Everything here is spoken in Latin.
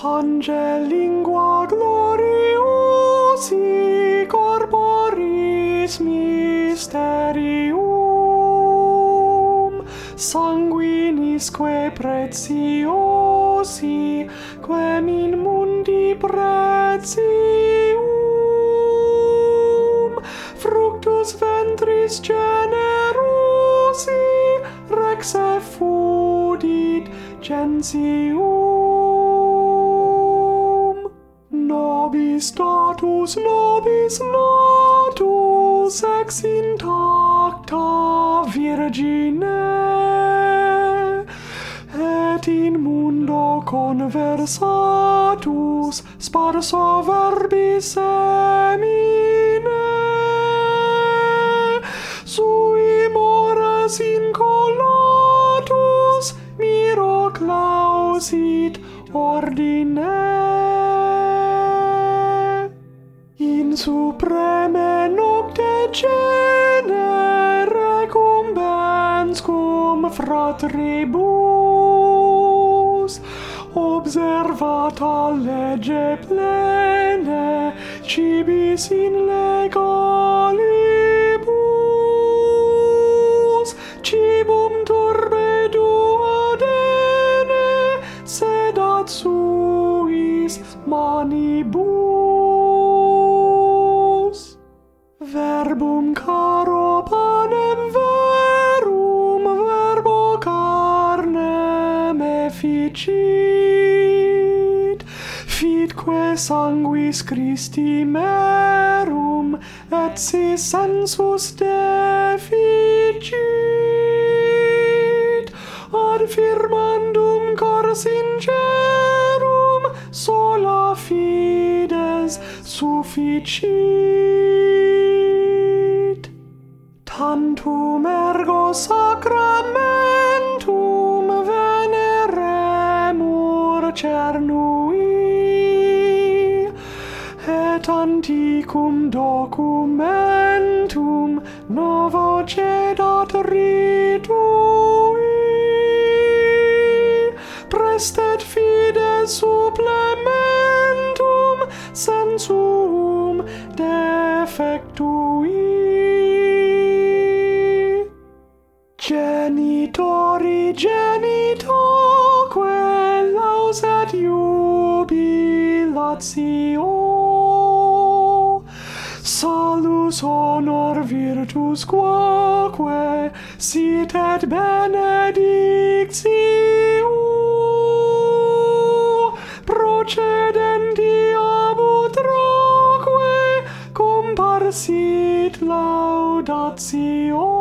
Pange lingua gloriosi corporis mysterium sanguinisque preciosi quem in mundi pretium fructus ventris generosi rex effudit gentium nobis natus ex intacta virgine et in mundo conversatus sparso verbis semine sui mores incolatus miro clausit ordine in supreme nocte cene recumbens cum fratribus observata lege plene cibis in legalibus cibum turbe duodene sedat suis manibus verbum caro panem verum verbo carnem efficit fitque sanguis Christi merum et si sensus deficit ad firmandum cor sincerum sola fides sufficit tantum ergo sacramentum veneremur cernui et antiquum documentum novo cedat ritui prestet fides supplementum sensum defectui genitori genitoque lauset jubilatio salus honor virtus quoque sit et benedictio procedenti abut roque comparsit laudatio